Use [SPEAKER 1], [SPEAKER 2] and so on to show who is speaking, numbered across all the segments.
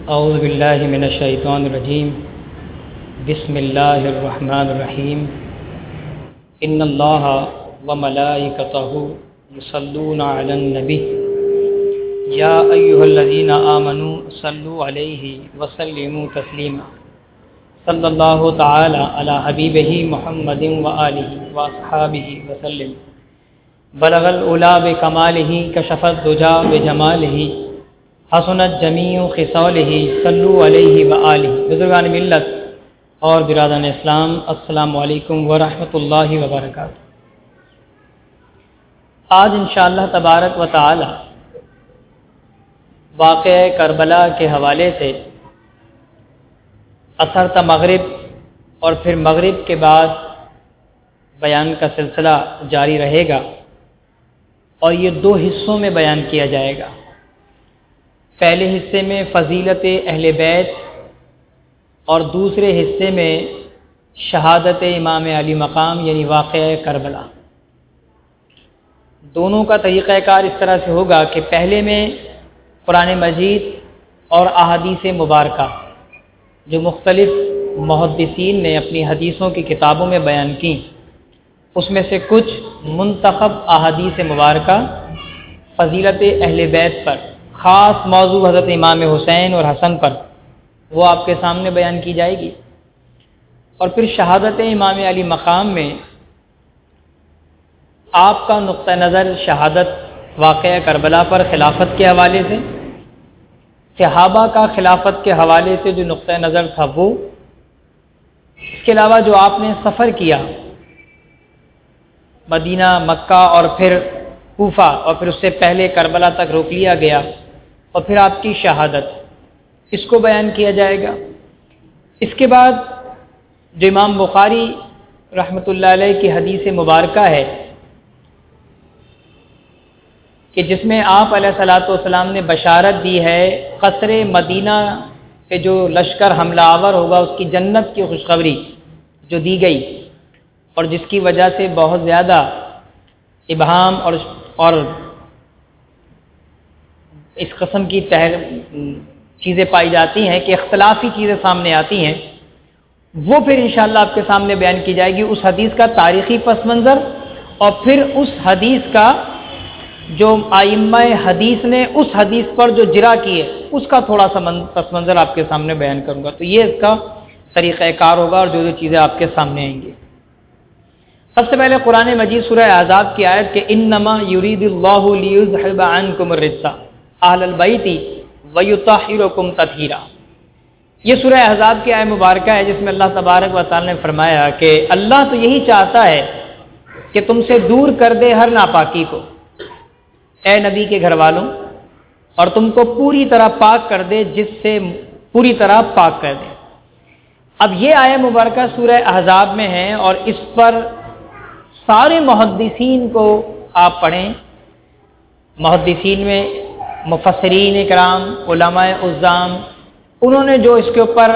[SPEAKER 1] اعوذ باللہ من الشیطان الرجیم بسم اللہ الرحمن الرحیم ان اللہ وملائکتہ یصلون علی النبی یا ایھا الذین آمنوا صلوا علیہ وسلموا تسلیما صلی اللہ تعالی علی حبیبہ محمد وآلہ واصحابہ وسلم بلغ العلا بکمالہ کشف الدجی بجمالہ حسنت جمیع خصالہ صلوا علیہ وآلہ۔ بزرگان ملت اور برادران اسلام، السلام علیکم ورحمۃ اللہ وبرکاتہ۔ آج انشاءاللہ تبارک و تعالی واقعہ کربلا کے حوالے سے عصر تا مغرب اور پھر مغرب کے بعد بیان کا سلسلہ جاری رہے گا، اور یہ دو حصوں میں بیان کیا جائے گا۔ پہلے حصے میں فضیلت اہل بیت اور دوسرے حصے میں شہادت امام علی مقام یعنی واقعہ کربلا۔ دونوں کا طریقہ کار اس طرح سے ہوگا کہ پہلے میں قرآن مجید اور احادیث مبارکہ جو مختلف محدثین نے اپنی حدیثوں کی کتابوں میں بیان کی، اس میں سے کچھ منتخب احادیث مبارکہ فضیلت اہل بیت پر، خاص موضوع حضرت امام حسین اور حسن پر، وہ آپ کے سامنے بیان کی جائے گی، اور پھر شہادت امام علی مقام میں آپ کا نقطہ نظر شہادت واقعہ کربلا پر خلافت کے حوالے سے، صحابہ کا خلافت کے حوالے سے جو نقطہ نظر تھا وہ، اس کے علاوہ جو آپ نے سفر کیا مدینہ، مکہ اور پھر کوفہ، اور پھر اس سے پہلے کربلا تک روک لیا گیا، اور پھر آپ کی شہادت، اس کو بیان کیا جائے گا۔ اس کے بعد جو امام بخاری رحمۃ اللہ علیہ کی حدیث مبارکہ ہے کہ جس میں آپ علیہ الصلوۃ والسلام نے بشارت دی ہے قصر مدینہ کے جو لشکر حملہ آور ہوگا اس کی جنت کی خوشخبری جو دی گئی، اور جس کی وجہ سے بہت زیادہ ابہام اور اس قسم کی چیزیں پائی جاتی ہیں کہ اختلافی چیزیں سامنے آتی ہیں، وہ پھر انشاءاللہ آپ کے سامنے بیان کی جائے گی۔ اس حدیث کا تاریخی پس منظر، اور پھر اس حدیث کا جو ائمہ حدیث نے اس حدیث پر جو جرح کی ہے اس کا تھوڑا سا پس منظر آپ کے سامنے بیان کروں گا۔ تو یہ اس کا طریقہ کار ہوگا، اور جو چیزیں آپ کے سامنے آئیں گی۔ سب سے پہلے قرآن مجید سورہ احزاب کی آیت کہ انما یرید اللہ لیذھب عنکم الرجس اہل البیت ویطہرکم تطہیرا۔ یہ سورہ احزاب کی آیت مبارکہ ہے جس میں اللہ تبارک و تعالی نے فرمایا کہ اللہ تو یہی چاہتا ہے کہ تم سے دور کر دے ہر ناپاکی کو، اے نبی کے گھر والوں، اور تم کو پوری طرح پاک کر دے، جس سے پوری طرح پاک کر دے۔ اب یہ آیت مبارکہ سورہ احزاب میں ہے، اور اس پر سارے محدثین کو آپ پڑھیں، محدثین میں مفسرین کرام، علماء عظام، انہوں نے جو اس کے اوپر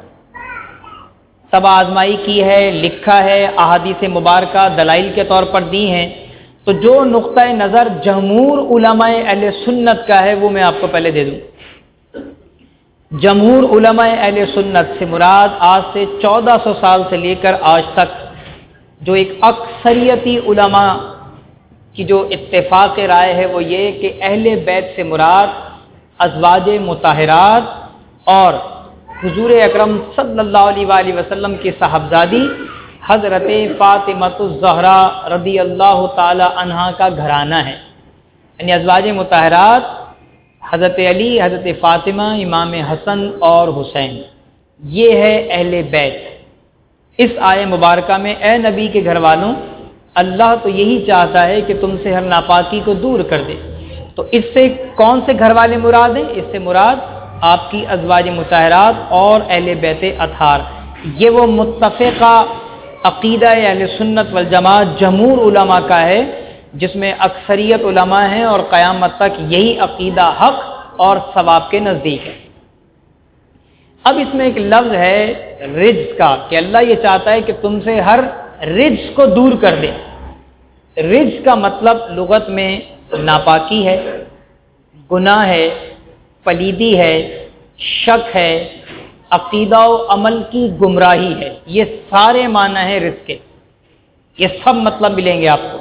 [SPEAKER 1] طبع آزمائی کی ہے، لکھا ہے، احادیث مبارکہ دلائل کے طور پر دی ہیں، تو جو نقطہ نظر جمہور علماء اہل سنت کا ہے وہ میں آپ کو پہلے دے دوں۔ جمہور علماء اہل سنت سے مراد آج سے 1400 سال سے لے کر آج تک جو ایک اکثریتی علماء کی جو اتفاق رائے ہے وہ یہ کہ اہل بیت سے مراد ازواج مطہرات اور حضور اکرم صلی اللہ علیہ وآلہ وسلم کی صاحبزادی حضرت فاطمہ الزہرا رضی اللہ تعالی عنہا کا گھرانہ ہے، یعنی ازواج مطہرات حضرت علی، حضرت فاطمہ، امام حسن اور حسین، یہ ہے اہل بیت۔ اس آیت مبارکہ میں اے نبی کے گھر والوں، اللہ تو یہی چاہتا ہے کہ تم سے ہر ناپاکی کو دور کر دے۔ تو اس سے کون سے گھر والے مراد ہیں؟ اس سے مراد آپ کی ازواج مطہرات اور اہل بیت اطہار۔ یہ وہ متفقہ عقیدہ اہل سنت والجماعت جمہور علماء کا ہے، جس میں اکثریت علماء ہیں، اور قیامت تک یہی عقیدہ حق اور ثواب کے نزدیک ہے۔ اب اس میں ایک لفظ ہے رجس کا، کہ اللہ یہ چاہتا ہے کہ تم سے ہر رجس کو دور کر دے۔ رجس کا مطلب لغت میں ناپاکی ہے، گناہ ہے، پلیدی ہے، شک ہے، عقیدہ و عمل کی گمراہی ہے، یہ سارے معنی ہیں رزق کے، یہ سب مطلب ملیں گے آپ کو۔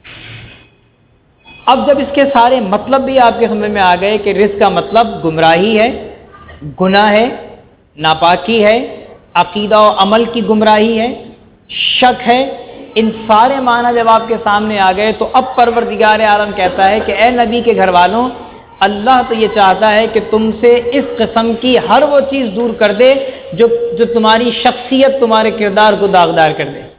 [SPEAKER 1] اب جب اس کے سارے مطلب بھی آپ کے سمجھ میں آ گئے کہ رزق کا مطلب گمراہی ہے، گناہ ہے، ناپاکی ہے، عقیدہ و عمل کی گمراہی ہے، شک ہے، ان سارے معنی جب آپ کے سامنے آ گئے تو اب پروردگار عالم کہتا ہے کہ اے نبی کے گھر والوں، اللہ تو یہ چاہتا ہے کہ تم سے اس قسم کی ہر وہ چیز دور کر دے جو تمہاری شخصیت، تمہارے کردار کو داغدار کر دے،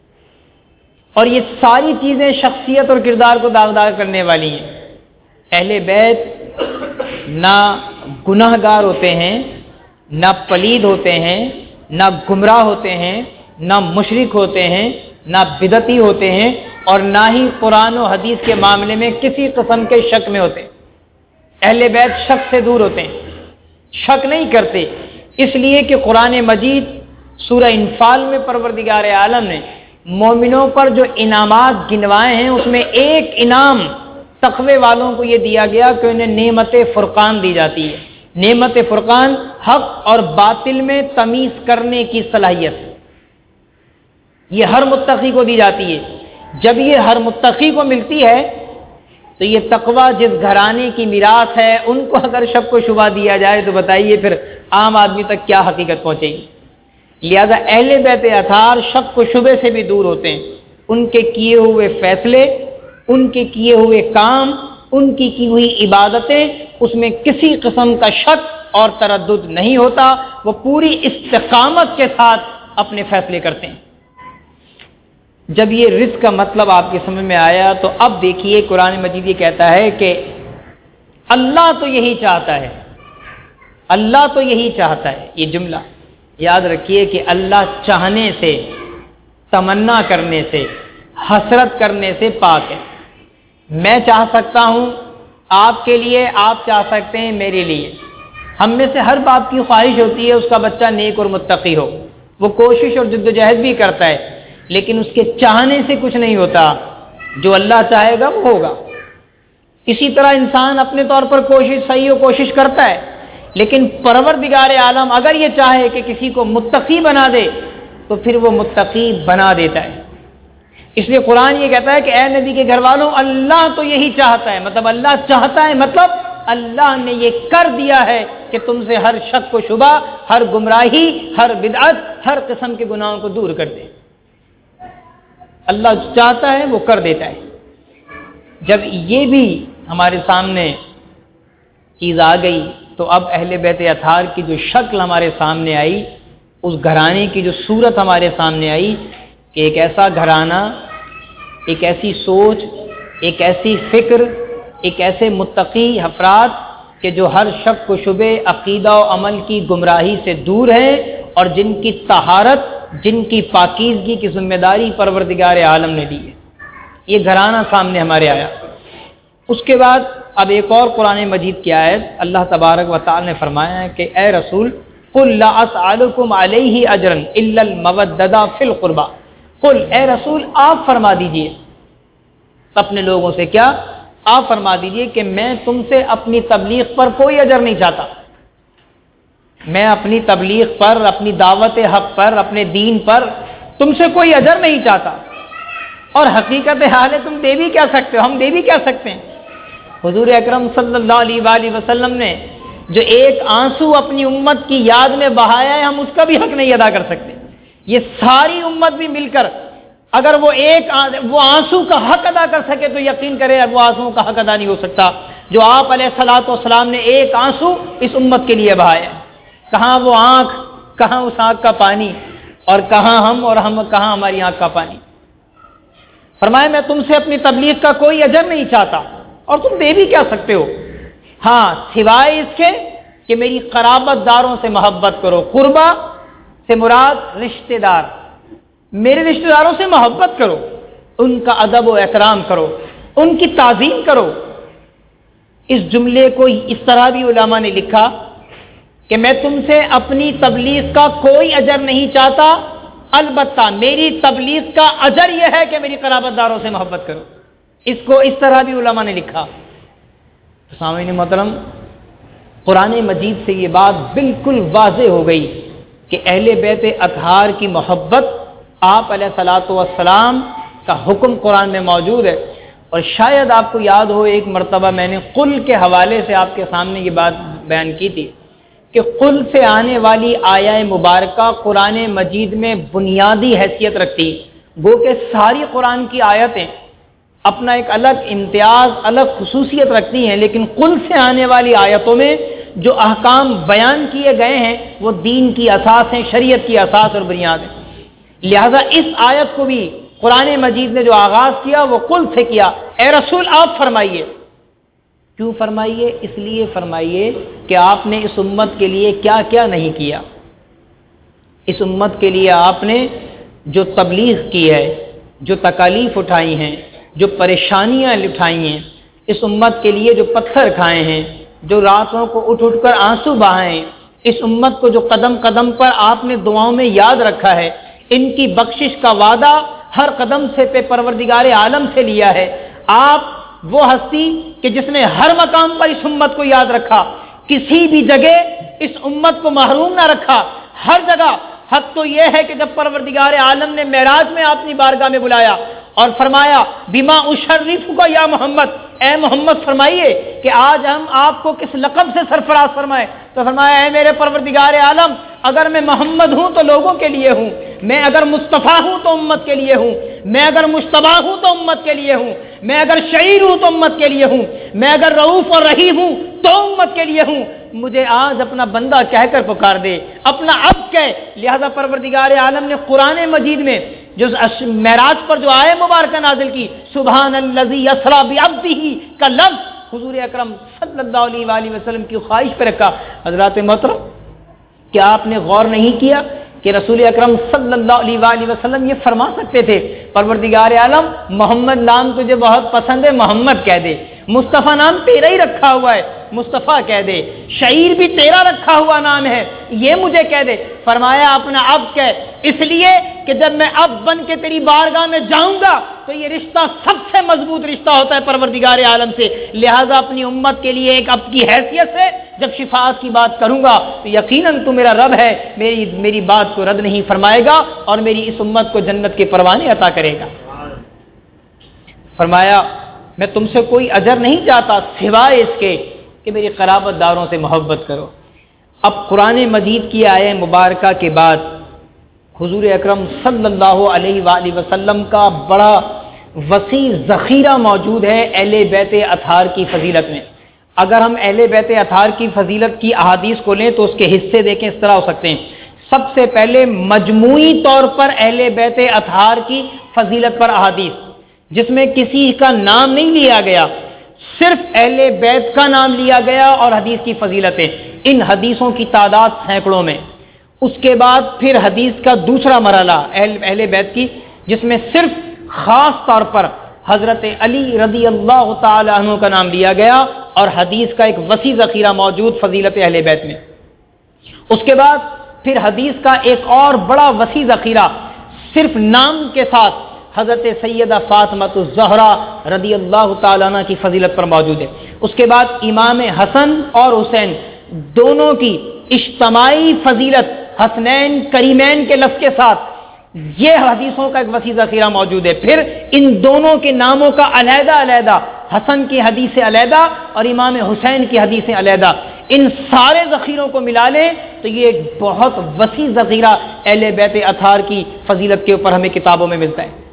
[SPEAKER 1] اور یہ ساری چیزیں شخصیت اور کردار کو داغدار کرنے والی ہیں۔ اہل بیت نہ گناہ گار ہوتے ہیں، نہ پلید ہوتے ہیں، نہ گمراہ ہوتے ہیں، نہ مشرک ہوتے ہیں، نہ بدعتی ہوتے ہیں، اور نہ ہی قرآن و حدیث کے معاملے میں کسی قسم کے شک میں ہوتے ہیں۔ اہل بیت شک سے دور ہوتے ہیں، شک نہیں کرتے، اس لیے کہ قرآن مجید سورہ انفال میں پروردگار عالم نے مومنوں پر جو انعامات گنوائے ہیں اس میں ایک انعام تقوی والوں کو یہ دیا گیا کہ انہیں نعمت فرقان دی جاتی ہے۔ نعمت فرقان حق اور باطل میں تمیز کرنے کی صلاحیت، یہ ہر متقی کو دی جاتی ہے۔ جب یہ ہر متقی کو ملتی ہے تو یہ تقوی جس گھرانے کی میراث ہے، ان کو اگر شک و شبہ دیا جائے تو بتائیے پھر عام آدمی تک کیا حقیقت پہنچے گی۔ لہذا اہل بیت اطہار شک و شبے سے بھی دور ہوتے ہیں، ان کے کیے ہوئے فیصلے، ان کے کیے ہوئے کام، ان کی ہوئی عبادتیں، اس میں کسی قسم کا شک اور تردد نہیں ہوتا، وہ پوری استقامت کے ساتھ اپنے فیصلے کرتے ہیں۔ جب یہ رزق کا مطلب آپ کی سمجھ میں آیا تو اب دیکھیے قرآن مجید یہ کہتا ہے کہ اللہ تو یہی چاہتا ہے، اللہ تو یہی چاہتا ہے۔ یہ جملہ یاد رکھیے کہ اللہ چاہنے سے، تمنا کرنے سے، حسرت کرنے سے پاک ہے۔ میں چاہ سکتا ہوں آپ کے لیے، آپ چاہ سکتے ہیں میرے لیے، ہم میں سے ہر باپ کی خواہش ہوتی ہے اس کا بچہ نیک اور متقی ہو، وہ کوشش اور جدوجہد بھی کرتا ہے، لیکن اس کے چاہنے سے کچھ نہیں ہوتا، جو اللہ چاہے گا وہ ہوگا۔ اسی طرح انسان اپنے طور پر صحیح و کوشش کرتا ہے، لیکن پروردگار عالم اگر یہ چاہے کہ کسی کو متقی بنا دے تو پھر وہ متقی بنا دیتا ہے۔ اس لیے قرآن یہ کہتا ہے کہ اے نبی کے گھر والوں، اللہ تو یہی چاہتا ہے، مطلب اللہ چاہتا ہے، مطلب اللہ نے یہ کر دیا ہے کہ تم سے ہر شک و شبہ، ہر گمراہی، ہر بدعت، ہر قسم کے گناہوں کو دور کر دے۔ اللہ چاہتا ہے وہ کر دیتا ہے۔ جب یہ بھی ہمارے سامنے چیز آ گئی تو اب اہل بیت اطہار کی جو شکل ہمارے سامنے آئی، اس گھرانے کی جو صورت ہمارے سامنے آئی کہ ایک ایسا گھرانہ، ایک ایسی سوچ، ایک ایسی فکر، ایک ایسے متقی افراد کہ جو ہر شک و شبے، عقیدہ و عمل کی گمراہی سے دور ہیں، اور جن کی طہارت، جن کی پاکیزگی کی ذمہ داری پروردگار عالم نے دی ہے۔ یہ گھرانہ سامنے ہمارے آیا۔ اس کے بعد اب ایک اور قرآن مجید کی آیت اللہ تبارک و تعالی نے فرمایا ہے کہ اے رسول قل لا اسألکم علیہ اجرا الا المودۃ فی القربى، قل اے رسول آپ فرما دیجئے اپنے لوگوں سے، کیا آپ فرما دیجئے کہ میں تم سے اپنی تبلیغ پر کوئی اجر نہیں چاہتا، میں اپنی تبلیغ پر، اپنی دعوت حق پر، اپنے دین پر تم سے کوئی اجر نہیں چاہتا، اور حقیقت حال ہے تم دے بھی کیا سکتے ہو، ہم دے بھی کیا سکتے ہیں۔ حضور اکرم صلی اللہ علیہ وآلہ وسلم نے جو ایک آنسو اپنی امت کی یاد میں بہایا ہے، ہم اس کا بھی حق نہیں ادا کر سکتے۔ یہ ساری امت بھی مل کر اگر وہ آنسو کا حق ادا کر سکے تو یقین کرے وہ آنسو کا حق ادا نہیں ہو سکتا جو آپ علیہ الصلوۃ والسلام نے ایک آنسو اس امت کے لیے بہایا۔ کہاں وہ آنکھ، کہاں اس آنکھ کا پانی، اور کہاں ہم، اور ہم کہاں ہماری آنکھ کا پانی۔ فرمایا میں تم سے اپنی تبلیغ کا کوئی اجر نہیں چاہتا، اور تم دے بھی کیا سکتے ہو، ہاں سوائے اس کے کہ میری قرابت داروں سے محبت کرو۔ قربا سے مراد رشتہ دار، میرے رشتہ داروں سے محبت کرو، ان کا ادب و احترام کرو، ان کی تعظیم کرو۔ اس جملے کو اس طرح بھی علماء نے لکھا کہ میں تم سے اپنی تبلیغ کا کوئی اجر نہیں چاہتا، البتہ میری تبلیغ کا اجر یہ ہے کہ میری قرابت داروں سے محبت کرو۔ اس کو اس طرح بھی علماء نے لکھا۔ سامعین محترم، قرآن مجید سے یہ بات بالکل واضح ہو گئی کہ اہل بیت اطہار کی محبت آپ علیہ الصلوۃ والسلام کا حکم قرآن میں موجود ہے. اور شاید آپ کو یاد ہو ایک مرتبہ میں نے قل کے حوالے سے آپ کے سامنے یہ بات بیان کی تھی کہ قل سے آنے والی آیہ مبارکہ قرآن مجید میں بنیادی حیثیت رکھتی، گو کہ ساری قرآن کی آیتیں اپنا ایک الگ امتیاز، الگ خصوصیت رکھتی ہیں، لیکن قل سے آنے والی آیتوں میں جو احکام بیان کیے گئے ہیں وہ دین کی اساس ہیں، شریعت کی اساس اور بنیاد ہیں. لہذا اس آیت کو بھی قرآن مجید نے جو آغاز کیا وہ قل سے کیا، اے رسول آپ فرمائیے. کیوں فرمائیے؟ اس لیے فرمائیے کہ آپ نے اس امت کے لیے کیا کیا نہیں کیا. اس امت کے لیے آپ نے جو تبلیغ کی ہے، جو تکالیف اٹھائی ہیں، جو پریشانیاں اٹھائی ہیں، اس امت کے لیے جو پتھر کھائے ہیں، جو راتوں کو اٹھ اٹھ کر آنسو بہائے، اس امت کو جو قدم قدم پر آپ نے دعاؤں میں یاد رکھا ہے، ان کی بخشش کا وعدہ ہر قدم سے پہ پروردگار عالم سے لیا ہے. آپ وہ ہستی کہ جس نے ہر مقام پر اس امت کو یاد رکھا، کسی بھی جگہ اس امت کو محروم نہ رکھا، ہر جگہ. حق تو یہ ہے کہ جب پروردگار عالم نے معراج میں اپنی بارگاہ میں بلایا اور فرمایا بما اشرف کو یا محمد، اے محمد فرمائیے کہ آج ہم آپ کو کس لقب سے سرفراز فرمائے. تو فرمایا اے میرے پروردگار عالم، اگر میں محمد ہوں تو لوگوں کے لیے ہوں، میں اگر مصطفیٰ ہوں تو امت کے لیے ہوں، میں اگر مجتبیٰ ہوں تو امت کے لیے ہوں، میں اگر شعیر ہوں تو امت کے لیے ہوں، میں اگر رؤوف اور رحیم ہوں تو امت کے لیے ہوں. مجھے آج اپنا بندہ کہہ کر پکار دے، اپنا عبد کہے. لہذا پروردگار عالم نے قرآن مجید میں جو معراج پر جو آیہ مبارکہ نازل کی، سبحان الذی اسری بعبدہ کا لفظ حضور اکرم صلی اللہ علیہ وآلہ وسلم کی خواہش پہ رکھا. حضرات محترم، کیا آپ نے غور نہیں کیا کہ رسول اکرم صلی اللہ علیہ وآلہ وسلم یہ فرما سکتے تھے پروردگار عالم محمد نام تجھے بہت پسند ہے، محمد کہہ دے. مصطفیٰ نام تیرا ہی رکھا ہوا ہے، مصطفیٰ کہہ دے. شعیر بھی تیرا رکھا ہوا نام ہے، یہ مجھے کہہ دے. فرمایا اپنا عبد کہہ، اس لیے کہ جب میں عبد بن کے تیری بارگاہ میں جاؤں گا تو یہ رشتہ سب سے مضبوط رشتہ ہوتا ہے پروردگار عالم سے. لہٰذا اپنی امت کے لیے ایک عبد کی حیثیت سے جب شفاعت کی بات کروں گا تو یقیناً تو میرا رب ہے، میری بات کو رد نہیں فرمائے گا اور میری اس امت کو جنت کے پروانے عطا کرے گا. فرمایا میں تم سے کوئی اجر نہیں چاہتا سوائے اس کے کہ میری قرابت داروں سے محبت کرو. اب قرآن مجید کی آیہ مبارکہ کے بعد حضور اکرم صلی اللہ علیہ وآلہ وسلم کا بڑا وسیع ذخیرہ موجود ہے اہل بیت اطہار کی فضیلت میں. اگر ہم اہل بیت اطہار کی فضیلت کی احادیث کو لیں تو اس کے حصے دیکھیں اس طرح ہو سکتے ہیں. سب سے پہلے مجموعی طور پر اہل بیت اطہار کی فضیلت پر احادیث جس میں کسی کا نام نہیں لیا گیا، صرف اہل بیت کا نام لیا گیا اور حدیث کی فضیلتیں. ان حدیثوں کی تعداد سینکڑوں میں. اس کے بعد پھر حدیث کا دوسرا مرحلہ اہل بیت کی جس میں صرف خاص طور پر حضرت علی رضی اللہ تعالی عنہ کا نام لیا گیا اور حدیث کا ایک وسیع ذخیرہ موجود فضیلت اہل بیت میں. اس کے بعد پھر حدیث کا ایک اور بڑا وسیع ذخیرہ صرف نام کے ساتھ حضرت سیدہ فاطمہ الزہرا رضی اللہ تعالیٰ عنہ کی فضیلت پر موجود ہے. اس کے بعد امام حسن اور حسین دونوں کی اجتماعی فضیلت حسنین کریمین کے لفظ کے ساتھ یہ حدیثوں کا ایک وسیع ذخیرہ موجود ہے. پھر ان دونوں کے ناموں کا علیحدہ علیحدہ، حسن کی حدیثیں علیحدہ اور امام حسین کی حدیثیں علیحدہ، ان سارے ذخیروں کو ملا لیں تو یہ ایک بہت وسیع ذخیرہ اہل بیت اطہار کی فضیلت کے اوپر ہمیں کتابوں میں ملتا ہے.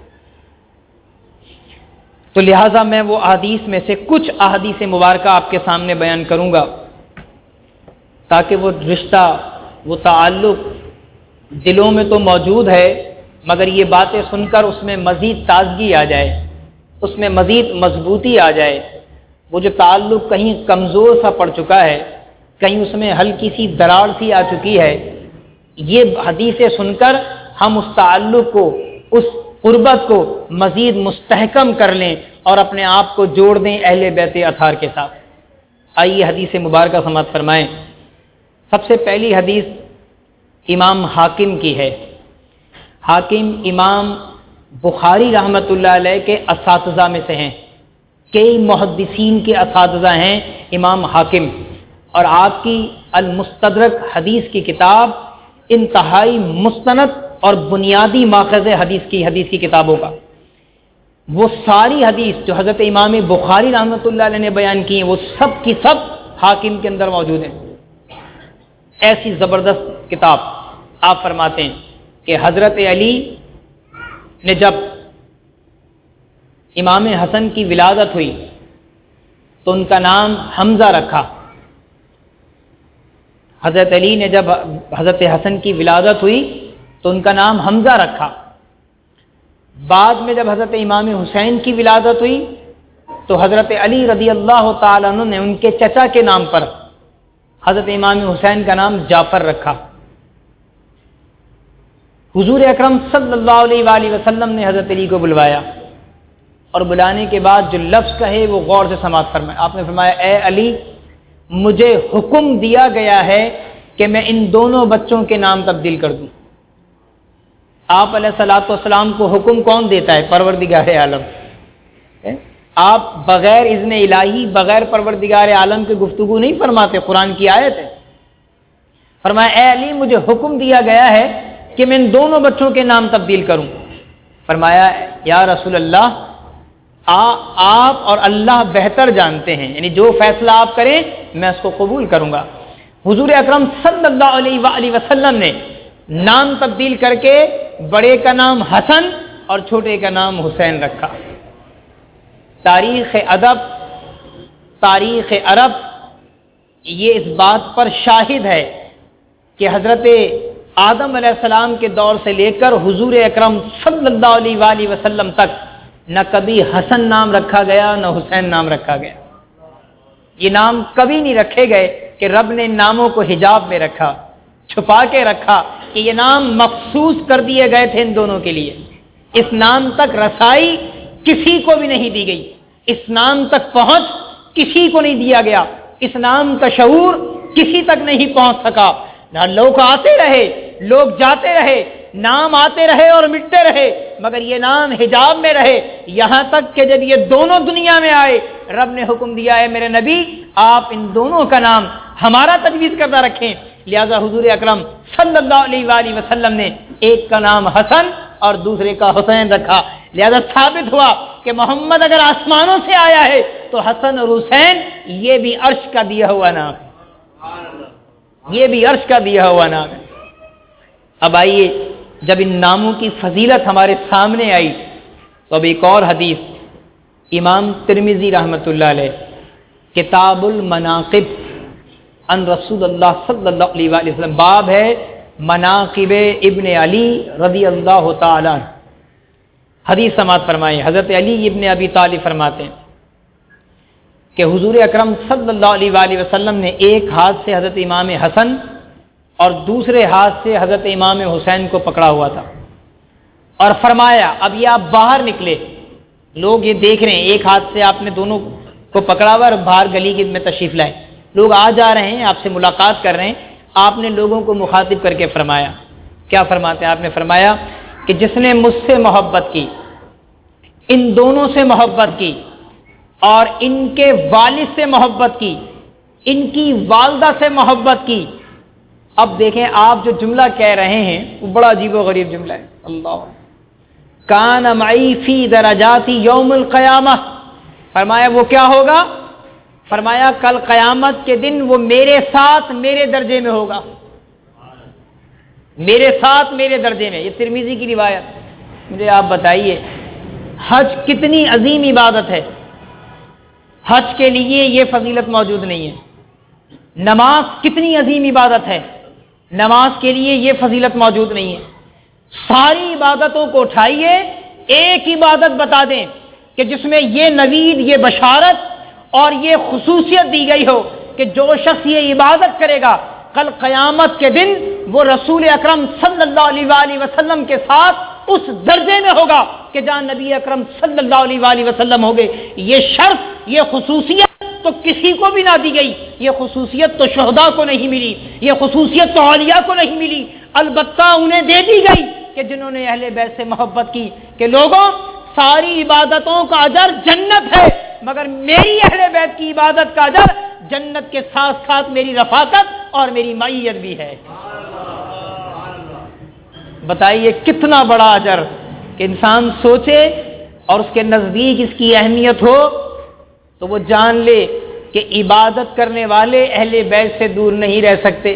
[SPEAKER 1] تو لہٰذا میں وہ احادیث میں سے کچھ احادیث مبارکہ آپ کے سامنے بیان کروں گا تاکہ وہ رشتہ، وہ تعلق دلوں میں تو موجود ہے مگر یہ باتیں سن کر اس میں مزید تازگی آ جائے، اس میں مزید مضبوطی آ جائے. وہ جو تعلق کہیں کمزور سا پڑ چکا ہے، کہیں اس میں ہلکی سی دراڑ سی آ چکی ہے، یہ حدیثیں سن کر ہم اس تعلق کو، اس قربت کو مزید مستحکم کر لیں اور اپنے آپ کو جوڑ دیں اہل بیت اطہار کے ساتھ. آئیے حدیث مبارکہ سماعت فرمائیں. سب سے پہلی حدیث امام حاکم کی ہے. حاکم امام بخاری رحمۃ اللہ علیہ کے اساتذہ میں سے ہیں، کئی محدثین کے اساتذہ ہیں امام حاکم. اور آپ کی المستدرک حدیث کی کتاب انتہائی مستند اور بنیادی ماخذ حدیث کی کتابوں کا، وہ ساری حدیث جو حضرت امام بخاری رحمۃ اللہ علیہ نے بیان کی ہیں وہ سب کی سب حاکم کے اندر موجود ہیں۔ ایسی زبردست کتاب۔ آپ فرماتے ہیں کہ حضرت علی نے جب امام حسن کی ولادت ہوئی تو ان کا نام حمزہ رکھا۔ حضرت علی نے جب حضرت حسن کی ولادت ہوئی تو ان کا نام حمزہ رکھا۔ بعد میں جب حضرت امام حسین کی ولادت ہوئی تو حضرت علی رضی اللہ تعالیٰ عنہ نے ان کے چچا کے نام پر حضرت امام حسین کا نام جعفر رکھا۔ حضور اکرم صلی اللہ علیہ وآلہ وسلم نے حضرت علی کو بلوایا اور بلانے کے بعد جو لفظ کہے وہ غور سے سماعت فرمائے۔ آپ نے فرمایا اے علی، مجھے حکم دیا گیا ہے کہ میں ان دونوں بچوں کے نام تبدیل کر دوں۔ آپ علیہ الصلوۃ والسلام کو حکم کون دیتا ہے؟ پروردگار عالم۔ آپ بغیر اذن الہی، بغیر پروردگار عالم کے گفتگو نہیں فرماتے، قرآن کی آیت ہے۔ فرمایا اے علی، مجھے حکم دیا گیا ہے کہ میں ان دونوں بچوں کے نام تبدیل کروں۔ فرمایا یا رسول اللہ، آپ اور اللہ بہتر جانتے ہیں، یعنی جو فیصلہ آپ کریں میں اس کو قبول کروں گا۔ حضور اکرم صلی اللہ علیہ وآلہ وسلم نے نام تبدیل کر کے بڑے کا نام حسن اور چھوٹے کا نام حسین رکھا۔ تاریخ عرب یہ اس بات پر شاہد ہے کہ حضرت آدم علیہ السلام کے دور سے لے کر حضور اکرم صلی اللہ علیہ وآلہ وسلم تک نہ کبھی حسن نام رکھا گیا نہ حسین نام رکھا گیا۔ یہ نام کبھی نہیں رکھے گئے کہ رب نے ان ناموں کو حجاب میں رکھا، چھپا کے رکھا، کہ یہ نام مخصوص کر دیے گئے تھے ان دونوں کے لیے۔ اس نام تک رسائی کسی کو بھی نہیں دی گئی، اس نام تک پہنچ کسی کو نہیں دیا گیا، اس نام کا شعور کسی تک نہیں پہنچ سکا۔ لوگ آتے رہے، لوگ جاتے رہے، نام آتے رہے اور مٹتے رہے، مگر یہ نام حجاب میں رہے، یہاں تک کہ جب یہ دونوں دنیا میں آئے رب نے حکم دیا ہے میرے نبی آپ ان دونوں کا نام ہمارا تجویز کردہ رکھیں۔ لہذا حضور اکرم صلی اللہ علیہ وآلہ وسلم نے ایک کا نام حسن اور دوسرے کا حسین رکھا۔ لہذا ثابت ہوا کہ محمد اگر آسمانوں سے آیا ہے تو حسن اور حسین یہ بھی عرش کا دیا ہوا نام ہے، یہ بھی عرش کا دیا ہوا نام ہے۔ اب آئیے، جب ان ناموں کی فضیلت ہمارے سامنے آئی تو اب ایک اور حدیث امام ترمذی رحمۃ اللہ علیہ کتاب المناقب ان رسول اللہ صلی اللہ علیہ وآلہ وسلم، باب ہے مناقب ابن علی رضی اللہ تعالی عنہ۔ حدیث سماعت فرمائے، حضرت علی ابن ابی طالب فرماتے ہیں کہ حضور اکرم صلی اللہ علیہ وآلہ وسلم نے ایک ہاتھ سے حضرت امام حسن اور دوسرے ہاتھ سے حضرت امام حسین کو پکڑا ہوا تھا اور فرمایا اب یہ آپ باہر نکلے، لوگ یہ دیکھ رہے ہیں، ایک ہاتھ سے آپ نے دونوں کو پکڑا ہوا اور باہر گلی میں تشریف لائے، لوگ آ جا رہے ہیں، آپ سے ملاقات کر رہے ہیں۔ آپ نے لوگوں کو مخاطب کر کے فرمایا، کیا فرماتے ہیں؟ آپ نے فرمایا کہ جس نے مجھ سے محبت کی، ان دونوں سے محبت کی اور ان کے والد سے محبت کی، ان کی والدہ سے محبت کی۔ اب دیکھیں آپ جو جملہ کہہ رہے ہیں وہ بڑا عجیب و غریب جملہ ہے۔ اللہ کان معی فی درجاتی یوم القیامہ، فرمایا وہ کیا ہوگا؟ فرمایا کل قیامت کے دن وہ میرے ساتھ میرے درجے میں ہوگا، میرے ساتھ میرے درجے میں۔ یہ ترمذی کی روایت۔ مجھے آپ بتائیے حج کتنی عظیم عبادت ہے، حج کے لیے یہ فضیلت موجود نہیں ہے۔ نماز کتنی عظیم عبادت ہے، نماز کے لیے یہ فضیلت موجود نہیں ہے۔ ساری عبادتوں کو اٹھائیے، ایک عبادت بتا دیں کہ جس میں یہ نوید، یہ بشارت اور یہ خصوصیت دی گئی ہو کہ جو شخص یہ عبادت کرے گا کل قیامت کے دن وہ رسول اکرم صلی اللہ علیہ وآلہ وسلم کے ساتھ اس درجے میں ہوگا کہ جہاں نبی اکرم صلی اللہ علیہ وآلہ وسلم ہوگے۔ یہ شرف، یہ خصوصیت تو کسی کو بھی نہ دی گئی، یہ خصوصیت تو شہداء کو نہیں ملی، یہ خصوصیت تو اولیاء کو نہیں ملی، البتہ انہیں دے دی گئی کہ جنہوں نے اہل بیت سے محبت کی کہ لوگوں ساری عبادتوں کا اجر جنت ہے، مگر میری اہل بیت کی عبادت کا اجر جنت کے ساتھ ساتھ میری رفاقت اور میری معیت بھی ہے۔ بتائیے کتنا بڑا اجر کہ انسان سوچے اور اس کے نزدیک اس کی اہمیت ہو تو وہ جان لے کہ عبادت کرنے والے اہل بیت سے دور نہیں رہ سکتے۔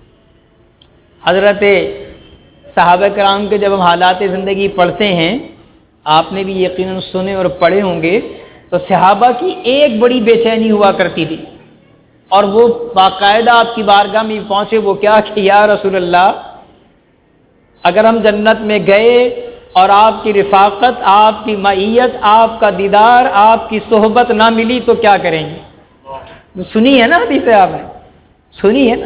[SPEAKER 1] حضرت صحابہ کرام کے جب ہم حالات زندگی پڑھتے ہیں، آپ نے بھی یقیناً سنے اور پڑھے ہوں گے، تو صحابہ کی ایک بڑی بے چینی ہوا کرتی تھی اور وہ باقاعدہ آپ کی بارگاہ میں پہنچے، وہ کیا کہ یا رسول اللہ، اگر ہم جنت میں گئے اور آپ کی رفاقت، آپ کی معیت، آپ کا دیدار، آپ کی صحبت نہ ملی تو کیا کریں گے؟ سنی ہے نا حدیث، آپ نے سنی ہے نا؟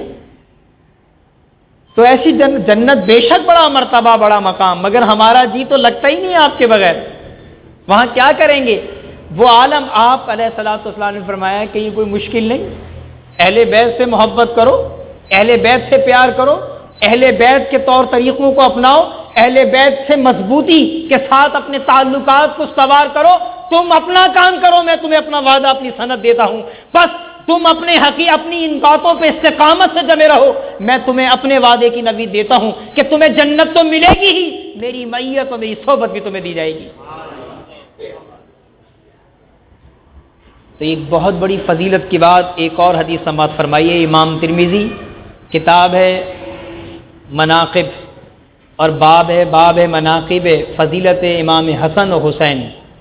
[SPEAKER 1] تو ایسی جنت بے شک بڑا مرتبہ، بڑا مقام، مگر ہمارا جی تو لگتا ہی نہیں آپ کے بغیر، وہاں کیا کریں گے؟ وہ عالم آپ علیہ الصلوۃ والسلام نے فرمایا کہ یہ کوئی مشکل نہیں، اہل بیت سے محبت کرو، اہل بیت سے پیار کرو، اہل بیت کے طور طریقوں کو اپناؤ، اہل بیت سے مضبوطی کے ساتھ اپنے تعلقات کو استوار کرو، تم اپنا کام کرو، میں تمہیں اپنا وعدہ، اپنی سند دیتا ہوں، بس تم اپنے اپنی ان باتوں پہ استقامت سے جمے رہو، میں تمہیں اپنے وعدے کی نوید دیتا ہوں کہ تمہیں جنت تو ملے گی ہی، میری معیت اور میری صحبت بھی تمہیں دی جائے گی۔ تو ایک بہت بڑی فضیلت کی بات ایک اور حدیث سماعت فرمائیے، امام ترمذی کتاب ہے مناقب اور باب ہے مناقب فضیلت امام حسن و حسین۔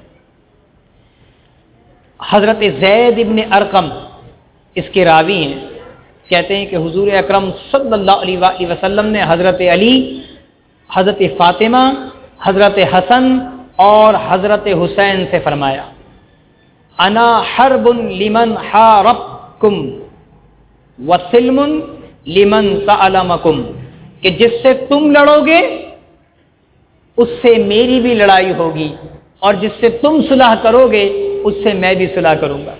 [SPEAKER 1] حضرت زید ابن ارقم اس کے راوی ہیں، کہتے ہیں کہ حضور اکرم صلی اللہ علیہ وسلم نے حضرت علی، حضرت فاطمہ، حضرت حسن اور حضرت حسین سے فرمایا، انا حرب لمن حاربکم وسلم لمن سألمکم، کہ جس سے تم لڑو گے اس سے میری بھی لڑائی ہوگی، اور جس سے تم صلح کرو گے اس سے میں بھی صلح کروں گا۔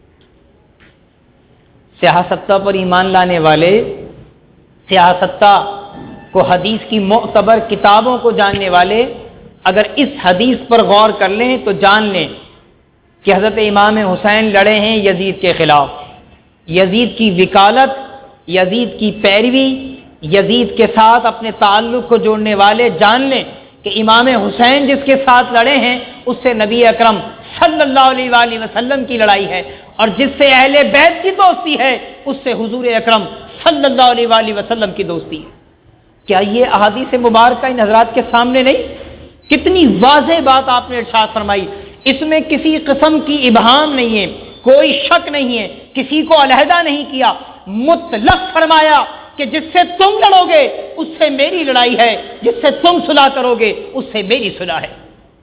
[SPEAKER 1] سیاستہ پر ایمان لانے والے، سیاستہ کو حدیث کی معتبر کتابوں کو جاننے والے اگر اس حدیث پر غور کر لیں تو جان لیں کہ حضرت امام حسین لڑے ہیں یزید کے خلاف، یزید کی وکالت، یزید کی پیروی، یزید کے ساتھ اپنے تعلق کو جوڑنے والے جان لیں کہ امام حسین جس کے ساتھ لڑے ہیں اس سے نبی اکرم صلی اللہ علیہ وآلہ وسلم کی لڑائی ہے، اور جس سے اہل بیت کی دوستی ہے اس سے حضور اکرم صلی اللہ علیہ وآلہ وسلم کی دوستی ہے۔ کیا یہ احادیث مبارکہ ان حضرات کے سامنے نہیں؟ کتنی واضح بات آپ نے ارشاد فرمائی، اس میں کسی قسم کی ابہام نہیں ہے، کوئی شک نہیں ہے، کسی کو علیحدہ نہیں کیا، مطلق فرمایا کہ جس سے تم لڑو گے اس سے میری لڑائی ہے، جس سے تم صلح کرو گے اس سے میری صلح ہے۔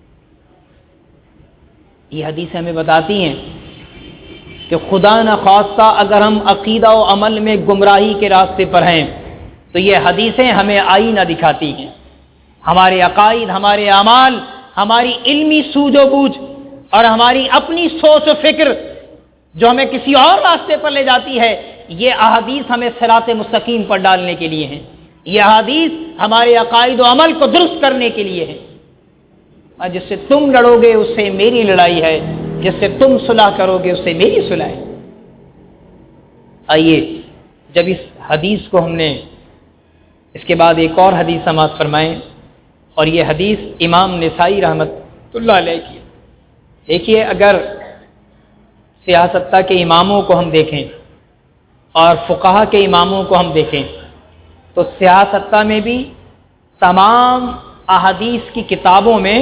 [SPEAKER 1] یہ حدیثیں ہمیں بتاتی ہیں کہ خدا نخواستہ اگر ہم عقیدہ و عمل میں گمراہی کے راستے پر ہیں تو یہ حدیثیں ہمیں آئینہ دکھاتی ہیں، ہمارے عقائد، ہمارے اعمال، ہماری علمی سوجھ و بوجھ اور ہماری اپنی سوچ و فکر جو ہمیں کسی اور راستے پر لے جاتی ہے، یہ احادیث ہمیں صراط مستقیم پر ڈالنے کے لیے ہیں، یہ احادیث ہمارے عقائد و عمل کو درست کرنے کے لیے ہیں۔ جس سے تم لڑو گے اس سے میری لڑائی ہے، جس سے تم صلح کرو گے اس سے میری صلح ہے۔ آئیے جب اس حدیث کو ہم نے اس کے بعد ایک اور حدیث سماعت فرمائیں، اور یہ حدیث امام نسائی رحمت اللہ علیہ کی۔ دیکھیے اگر سیاستہ کے اماموں کو ہم دیکھیں اور فقہا کے اماموں کو ہم دیکھیں تو سیاستہ میں بھی تمام احادیث کی کتابوں میں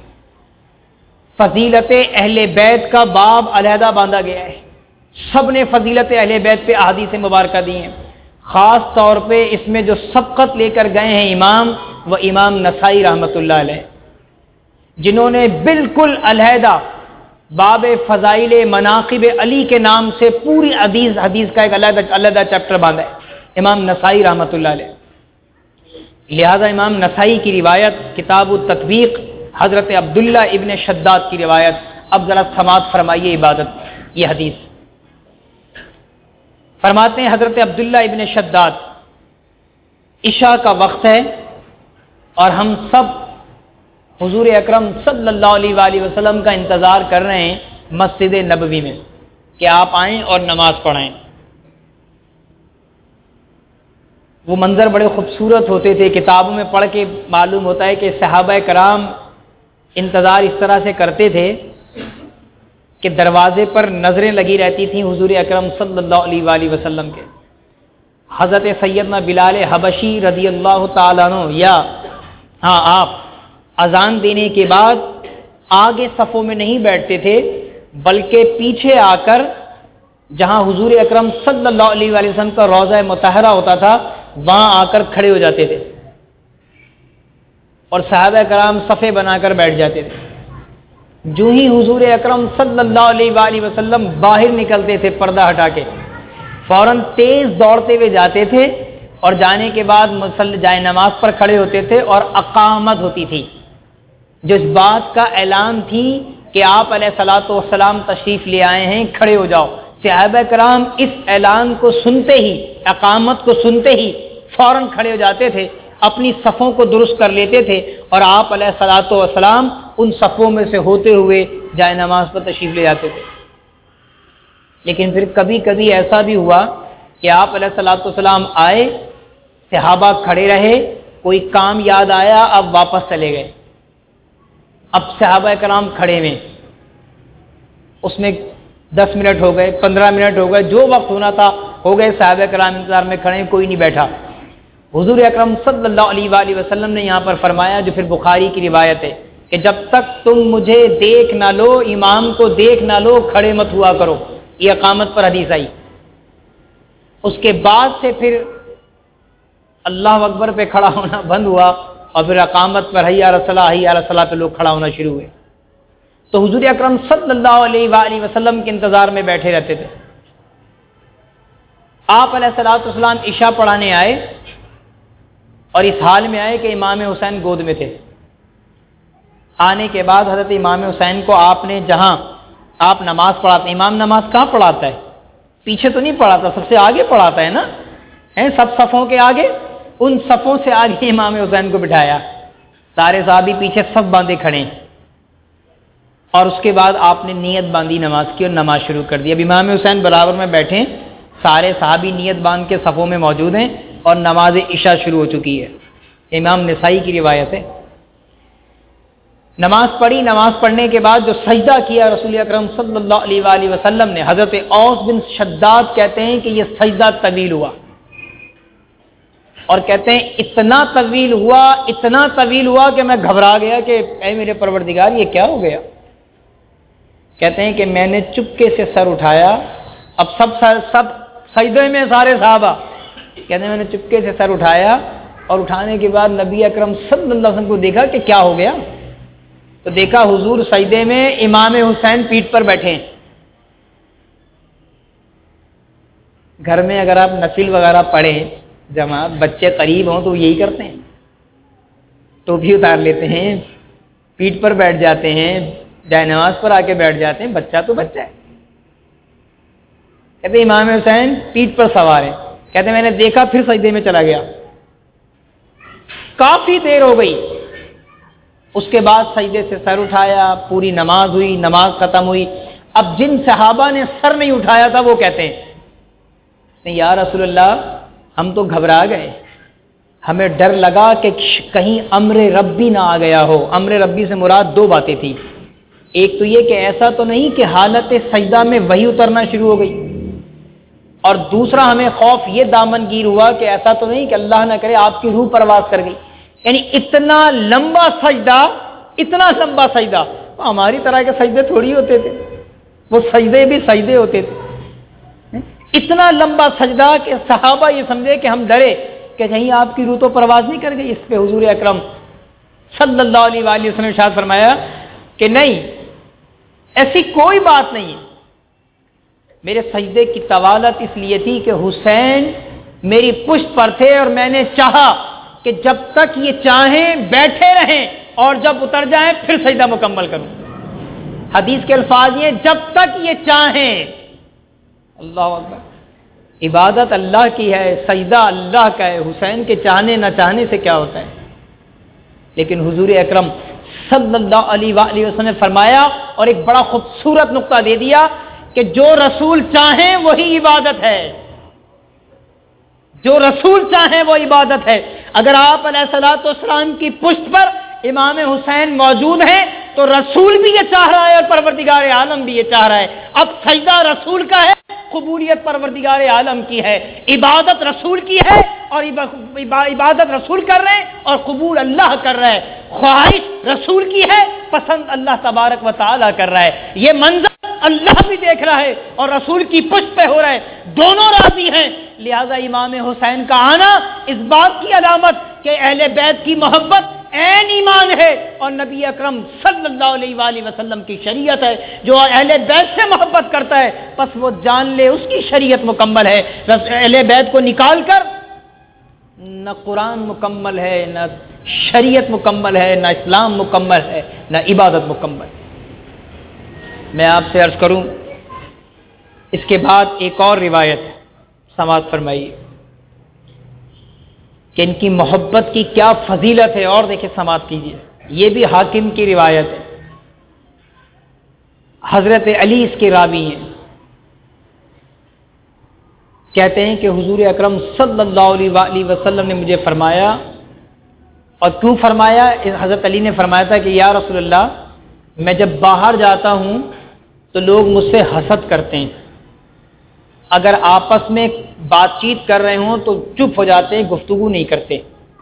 [SPEAKER 1] فضیلت اہل بیت کا باب علیحدہ باندھا گیا ہے، سب نے فضیلت اہل بیت پہ احادیث مبارکہ دی ہیں، خاص طور پہ اس میں جو سبقت لے کر گئے ہیں امام وہ امام نسائی رحمت اللہ علیہ، جنہوں نے بالکل علیحدہ باب فضائل مناقب علی کے نام سے پوری حدیث کا ایک علیحدہ چیپٹر باندھا ہے، امام نسائی رحمت اللہ علیہ۔ لہذا امام نسائی کی روایت کتاب التطبیق حضرت عبداللہ ابن شداد کی روایت، اب ذرا سماعت فرمائیے عبادت یہ حدیث۔ فرماتے ہیں حضرت عبداللہ ابن شداد، عشاء کا وقت ہے اور ہم سب حضور اکرم صلی اللہ علیہ وآلہ وسلم کا انتظار کر رہے ہیں مسجد نبوی میں کہ آپ آئیں اور نماز پڑھائیں۔ وہ منظر بڑے خوبصورت ہوتے تھے، کتابوں میں پڑھ کے معلوم ہوتا ہے کہ صحابہ کرام انتظار اس طرح سے کرتے تھے کہ دروازے پر نظریں لگی رہتی تھیں حضور اکرم صلی اللہ علیہ وآلہ وسلم کے۔ حضرت سیدنا بلال حبشی رضی اللہ تعالیٰ عنہ آپ اذان دینے کے بعد آگے صفوں میں نہیں بیٹھتے تھے، بلکہ پیچھے آ کر جہاں حضور اکرم صلی اللہ علیہ وآلہ وسلم کا روضہ مطہرہ ہوتا تھا وہاں آ کر کھڑے ہو جاتے تھے اور صحابہ کرام صفے بنا کر بیٹھ جاتے تھے۔ جو ہی حضور اکرم صلی اللہ علیہ وآلہ وسلم باہر نکلتے تھے پردہ ہٹا کے، فوراً تیز دوڑتے ہوئے جاتے تھے اور جانے کے بعد جائے نماز پر کھڑے ہوتے تھے اور اقامت ہوتی تھی، جو اس بات کا اعلان تھی کہ آپ علیہ الصلوۃ والسلام تشریف لے آئے ہیں، کھڑے ہو جاؤ۔ صحابہ کرام اس اعلان کو سنتے ہی، اقامت کو سنتے ہی فوراً کھڑے ہو جاتے تھے، اپنی صفوں کو درست کر لیتے تھے اور آپ علیہ الصلوۃ والسلام ان صفوں میں سے ہوتے ہوئے جائے نماز پر تشریف لے جاتے تھے۔ لیکن پھر کبھی کبھی ایسا بھی ہوا کہ آپ علیہ الصلوۃ والسلام آئے، صحابہ کھڑے رہے، کوئی کام یاد آیا، اب واپس چلے گئے۔ اب صحابہ کرام کھڑے ہوئے، اس میں 10 منٹ ہو گئے، 15 منٹ ہو گئے، جو وقت ہونا تھا ہو گئے، صحابہ کرام انتظار میں کھڑے ہیں، کوئی نہیں بیٹھا۔ حضور اکرم صلی اللہ علیہ وآلہ وسلم نے یہاں پر فرمایا، جو پھر بخاری کی روایت ہے، کہ جب تک تم مجھے دیکھ نہ لو، امام کو دیکھ نہ لو، کھڑے مت ہوا کرو۔ یہ اقامت پر حدیث آئی۔ اس کے بعد سے پھر اللہ اکبر پہ کھڑا ہونا بند ہوا اور پھر اقامت پر حی علی الصلاۃ حی علی الصلاۃ پہ لوگ کھڑا ہونا شروع ہوئے۔ تو حضور اکرم صلی اللہ علیہ وآلہ وسلم کے انتظار میں بیٹھے رہتے تھے۔ آپ علیہ الصلوۃ والسلام عشاء پڑھانے آئے اور اس حال میں آئے کہ امام حسین گود میں تھے۔ آنے کے بعد حضرت امام حسین کو آپ نے، جہاں آپ نماز پڑھاتے ہیں، امام نماز کہاں پڑھاتا ہے؟ پیچھے تو نہیں پڑھاتا، سب سے آگے پڑھاتا ہے نا، سب صفوں کے آگے، ان صفوں سے آگے امام حسین کو بٹھایا، سارے صحابی پیچھے صف باندھے کھڑے ہیں، اور اس کے بعد آپ نے نیت باندھی نماز کی اور نماز شروع کر دی۔ اب امام حسین برابر میں بیٹھے، سارے صحابی نیت باندھ کے صفوں میں موجود ہیں اور نماز عشاء شروع ہو چکی ہے۔ امام نسائی کی روایت ہے۔ نماز پڑھی، نماز پڑھنے کے بعد جو سجدہ کیا رسول اکرم صلی اللہ علیہ وآلہ وسلم نے، حضرت اوس بن شداد کہتے ہیں کہ یہ سجدہ طویل ہوا، اور کہتے ہیں اتنا طویل ہوا کہ میں گھبرا گیا کہ اے میرے پروردگار یہ کیا ہو گیا۔ کہتے ہیں کہ میں نے چپکے سے سر اٹھایا، اب سب سجدے میں سارے صحابہ، کہتے ہیں میں نے چپکے سے سر اٹھایا اور اٹھانے کے بعد نبی اکرم صلی اللہ علیہ وسلم کو دیکھا کہ کیا ہو گیا، تو دیکھا حضور سجدے میں امام حسین پیٹھ پر بیٹھے ہیں۔ گھر میں اگر آپ نفل وغیرہ پڑھیں، جماعت بچے قریب ہوں تو یہی کرتے ہیں، ٹوپی اتار لیتے ہیں، پیٹھ پر بیٹھ جاتے ہیں، جائے نماز پر آ کے بیٹھ جاتے ہیں، بچہ تو بچہ ہے۔ کہتے ہیں امام حسین پیٹھ پر سوار ہے، کہتے ہیں میں نے دیکھا پھر سجدے میں چلا گیا، کافی دیر ہو گئی، اس کے بعد سجدے سے سر اٹھایا، پوری نماز ہوئی، نماز ختم ہوئی۔ اب جن صحابہ نے سر نہیں اٹھایا تھا وہ کہتے ہیں یا رسول اللہ ہم تو گھبرا گئے، ہمیں ڈر لگا کہ کہیں امر ربی نہ آ گیا ہو۔ امر ربی سے مراد دو باتیں تھیں، ایک تو یہ کہ ایسا تو نہیں کہ حالت سجدہ میں وحی اترنا شروع ہو گئی، اور دوسرا ہمیں خوف یہ دامن گیر ہوا کہ ایسا تو نہیں کہ اللہ نہ کرے آپ کی روح پرواز کر گئی۔ یعنی اتنا لمبا سجدہ، ہماری طرح کے سجدے تھوڑی ہوتے تھے، وہ سجدے بھی سجدے ہوتے تھے، اتنا لمبا سجدہ کہ صحابہ یہ سمجھے کہ ہم ڈرے کہ کہیں آپ کی روح تو پرواز نہیں کر گئی۔ اس پہ حضور اکرم صلی اللہ علیہ وآلہ وسلم نے ارشاد فرمایا کہ نہیں، ایسی کوئی بات نہیں ہے، میرے سجدے کی طوالت اس لیے تھی کہ حسین میری پشت پر تھے اور میں نے چاہا کہ جب تک یہ چاہیں بیٹھے رہیں اور جب اتر جائیں پھر سجدہ مکمل کروں۔ حدیث کے الفاظ یہ جب تک یہ چاہیں۔ اللہ اکبر، عبادت اللہ کی ہے، سجدہ اللہ کا ہے، حسین کے چاہنے نہ چاہنے سے کیا ہوتا ہے۔ لیکن حضور اکرم صلی اللہ علیہ وآلہ وسلم نے فرمایا اور ایک بڑا خوبصورت نقطہ دے دیا کہ جو رسول چاہیں وہی عبادت ہے، جو رسول چاہیں وہ عبادت ہے۔ اگر آپ علیہ السلام کی پشت پر امام حسین موجود ہیں تو رسول بھی یہ چاہ رہا ہے اور پروردگار عالم بھی یہ چاہ رہا ہے۔ اب سجدہ رسول کا ہے، قبولیت پروردگار عالم کی ہے، عبادت رسول کی ہے اور عبادت رسول کر رہے ہیں اور قبول اللہ کر رہا ہے، خواہش رسول کی ہے، پسند اللہ تبارک و تعالی کر رہا ہے۔ یہ منظر اللہ بھی دیکھ رہا ہے اور رسول کی پشت پہ ہو رہا ہے، دونوں راضی ہیں۔ لہذا امام حسین کا آنا اس بات کی علامت کہ اہل بیت کی محبت عین ایمان ہے اور نبی اکرم صلی اللہ علیہ وآلہ وسلم کی شریعت ہے۔ جو اہل بیت سے محبت کرتا ہے بس وہ جان لے اس کی شریعت مکمل ہے۔ اہل بیت کو نکال کر نہ قرآن مکمل ہے، نہ شریعت مکمل ہے، نہ اسلام مکمل ہے، نہ عبادت مکمل ہے۔ میں آپ سے عرض کروں اس کے بعد ایک اور روایت سماعت فرمائیے کہ ان کی محبت کی کیا فضیلت ہے، اور دیکھیں سماعت کیجیے۔ یہ بھی حاکم کی روایت ہے، حضرت علی اس کے راوی ہیں۔ کہتے ہیں کہ حضور اکرم صلی اللہ علیہ وسلم نے مجھے فرمایا، اور کیوں فرمایا؟ حضرت علی نے فرمایا تھا کہ یا رسول اللہ، میں جب باہر جاتا ہوں تو لوگ مجھ سے حسد کرتے ہیں، اگر آپس میں بات چیت کر رہے ہوں تو چپ ہو جاتے ہیں، گفتگو نہیں کرتے۔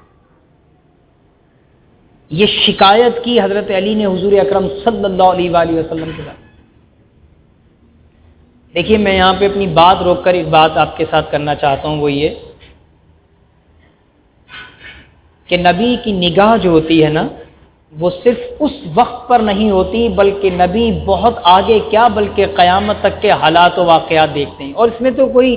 [SPEAKER 1] یہ شکایت کی حضرت علی نے حضور اکرم صلی اللہ علیہ وآلہ وسلم کے ساتھ۔ دیکھیے میں یہاں پہ اپنی بات روک کر ایک بات آپ کے ساتھ کرنا چاہتا ہوں، وہ یہ کہ نبی کی نگاہ جو ہوتی ہے نا، وہ صرف اس وقت پر نہیں ہوتی، بلکہ نبی بہت آگے کیا بلکہ قیامت تک کے حالات و واقعات دیکھتے ہیں۔ اور اس میں تو کوئی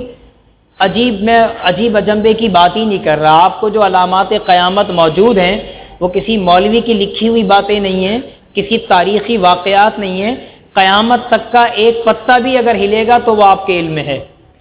[SPEAKER 1] عجیب اجنبے کی بات ہی نہیں کر رہا۔ آپ کو جو علامات قیامت موجود ہیں وہ کسی مولوی کی لکھی ہوئی باتیں نہیں ہیں، کسی تاریخی واقعات نہیں ہیں۔ قیامت تک کا ایک پتا بھی اگر ہلے گا تو وہ آپ کے علم میں ہے،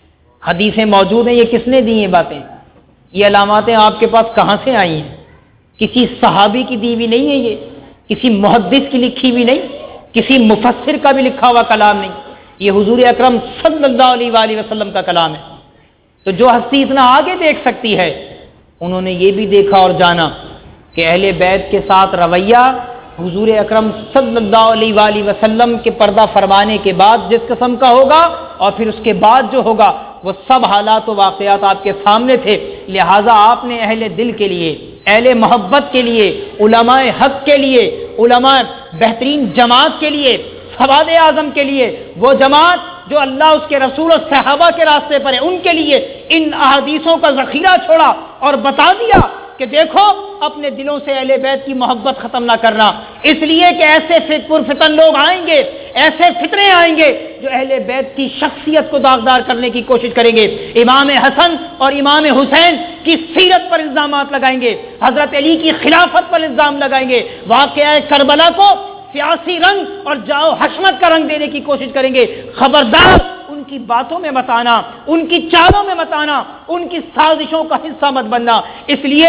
[SPEAKER 1] حدیثیں موجود ہیں۔ یہ کس نے دی ہیں باتیں؟ یہ علاماتیں آپ کے پاس کہاں سے آئی ہیں؟ کسی صحابی کی دی ہوئی نہیں ہے، یہ کسی محدث کی لکھی ہوئی نہیں، کسی مفسر کا بھی لکھا ہوا کلام نہیں، یہ حضور اکرم صلی اللہ علیہ وآلہ وسلم کا کلام ہے۔ تو جو ہستی اتنا آگے دیکھ سکتی ہے، انہوں نے یہ بھی دیکھا اور جانا کہ اہل بیت کے ساتھ رویہ حضور اکرم صلی اللہ علیہ وآلہ وسلم کے پردہ فرمانے کے بعد جس قسم کا ہوگا اور پھر اس کے بعد جو ہوگا وہ سب حالات و واقعات آپ کے سامنے تھے۔ لہٰذا آپ نے اہل دل کے لیے، اہل محبت کے لیے، علماء حق کے لیے، علماء بہترین جماعت کے لیے، سواد اعظم کے لیے، وہ جماعت جو اللہ اس کے رسول اور صحابہ کے راستے پر ہے، ان کے لیے ان احادیثوں کا ذخیرہ چھوڑا اور بتا دیا کہ دیکھو اپنے دلوں سے اہل بیت کی محبت ختم نہ کرنا، اس لیے کہ ایسے پرفتن لوگ آئیں گے، ایسے فتنے آئیں گے جو اہل بیت کی شخصیت کو داغدار کرنے کی کوشش کریں گے، امام حسن اور امام حسین کی سیرت پر الزامات لگائیں گے، حضرت علی کی خلافت پر الزام لگائیں گے، واقعہ کربلا کو سیاسی رنگ اور جاؤ حشمت کا رنگ دینے کی کوشش کریں گے۔ خبردار ان کی باتوں میں مت آنا، ان کی چالوں میں مت آنا، ان کی سازشوں کا حصہ مت بننا، اس لیے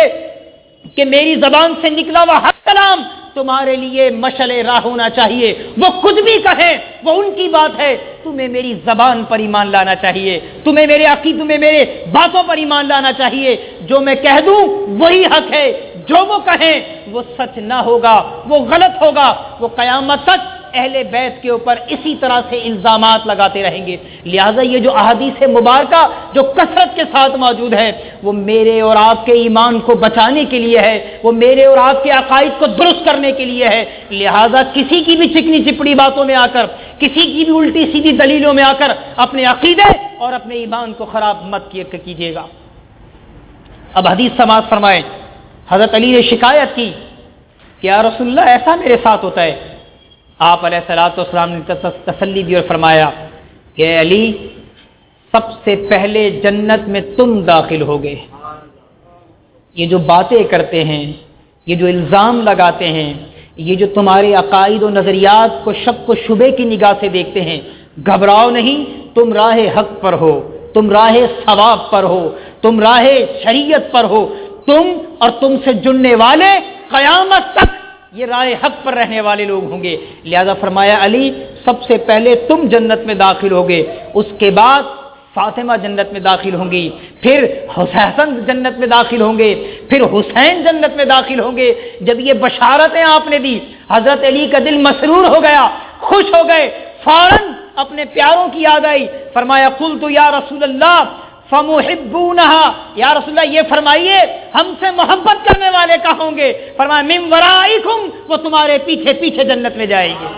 [SPEAKER 1] کہ میری زبان سے نکلا ہوا ہر کلام تمہارے لیے مشعل راہ ہونا چاہیے۔ وہ کچھ بھی کہیں وہ ان کی بات ہے، تمہیں میری زبان پر ایمان لانا چاہیے، تمہیں میرے عقیدے، تمہیں میرے باتوں پر ایمان لانا چاہیے۔ جو میں کہہ دوں وہی حق ہے، جو وہ کہیں وہ سچ نہ ہوگا، وہ غلط ہوگا۔ وہ قیامت تک اہل بیت کے اوپر اسی طرح سے الزامات لگاتے رہیں گے۔ لہٰذا یہ جو احادیث مبارکہ جو کثرت کے ساتھ موجود ہے وہ میرے اور آپ کے ایمان کو بچانے کے لیے ہے، وہ میرے اور آپ کے عقائد کو درست کرنے کے لیے ہے۔ لہٰذا کسی کی بھی چکنی چپڑی باتوں میں آ کر، کسی کی بھی الٹی سیدھی دلیلوں میں آ کر اپنے عقیدے اور اپنے ایمان کو خراب مت کیجیے گا۔ اب حدیث سماعت فرمائیں، حضرت علی نے شکایت کی کہ یا رسول اللہ ایسا میرے ساتھ ہوتا ہے۔ آپ علیہ السلام نے تسلی دی اور فرمایا کہ علی سب سے پہلے جنت میں تم داخل ہوگے۔ یہ جو باتیں کرتے ہیں، یہ جو الزام لگاتے ہیں، یہ جو تمہارے عقائد و نظریات کو شک و شبے کی نگاہ سے دیکھتے ہیں، گھبراؤ نہیں، تم راہ حق پر ہو، تم راہ ثواب پر ہو، تم راہ شریعت پر ہو، تم اور تم سے جڑنے والے قیامت تک یہ راہ حق پر رہنے والے لوگ ہوں گے۔ لہذا فرمایا علی سب سے پہلے تم جنت میں داخل ہوگے، اس کے بعد فاطمہ جنت میں داخل ہوں گی، پھر حسن جنت میں داخل ہوں گے، پھر حسین جنت میں داخل ہوں گے۔ جب یہ بشارتیں آپ نے دی، حضرت علی کا دل مسرور ہو گیا، خوش ہو گئے، فوراً اپنے پیاروں کی یاد آئی، فرمایا قلت یا رسول اللہ فمحبونہا، یا رسول اللہ یہ فرمائیے ہم سے محبت کرنے والے کہاں ہوں گے؟ فرمایا من ورائکم، وہ تمہارے پیچھے پیچھے جنت میں جائیں گے۔